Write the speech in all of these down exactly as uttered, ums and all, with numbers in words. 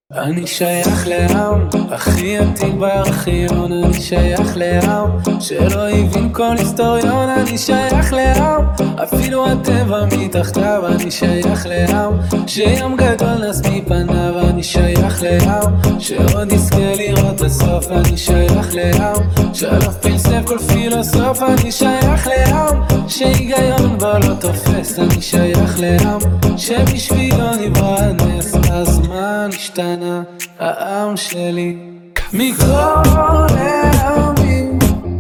אני שייך לעם, הכי עתיק בארכיון. אני שייך לעם, שלא הבין כל היסטוריון. אני שייך לעם, אפילו הטבע מתחתיו. אני שייך לעם, שים גדול נס מפניו. אני שייך לעם, שעוד יזכה לראות הסוף. אני שייך לעם, שלף פלסף כל פילוסוף. אני שייך לעם, שהיגיון בו לא תופס. אני שייך לעם, שבשבילו נברא הנס. הזמן השתנה, העם שלי מכל העמים,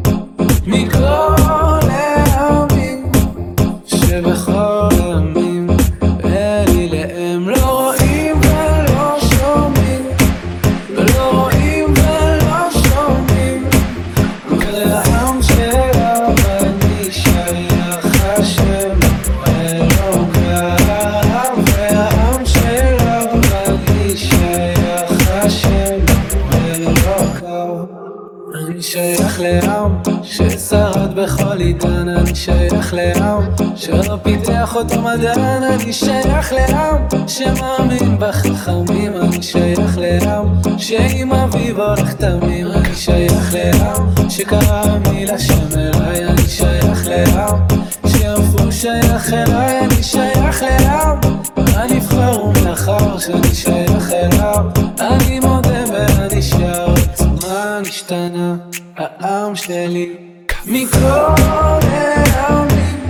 מכל העמים, שבכל העמים אלי להם לא רואים ולא שומעים, ולא רואים ולא שומעים. ולעם שלה אני שייך, השם אלוקה. והעם שלה אני שייך, השם אלוקה. אני שייך לעם ששרד בכל עידן. אני שייך לעם שלא פיתח אותו מדען. אני שייך לעם שמאמין בחכמים. אני שייך לעם שעם אביו הולך תמים. אני שייך לעם שקרא מילה שם אליי. אני שייך לעם שאף הוא שייך אליי. אני שייך לעם הנבחר ומאחר שאני שייך אליו. אני מודה ואני שר, הזמן השתנה, העם שלי מכל העמים,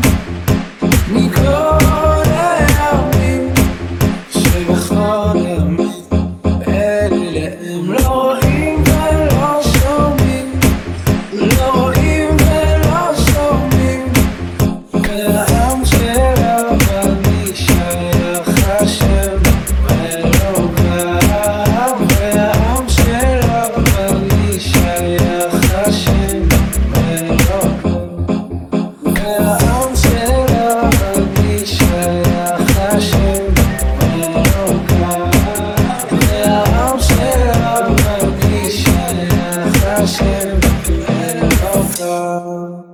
מכל העמים, שבכל העמים אלי להם לא רואים ולא שומעים, לא רואים ולא שומעים. ולעם שלה אני שייך, השם אלוקה. והעם שלה אני שייך, השם אלוקה. והעם שלה אני שייך, השם אלוקה. והעם שלה אני שייך, השם אלוקה.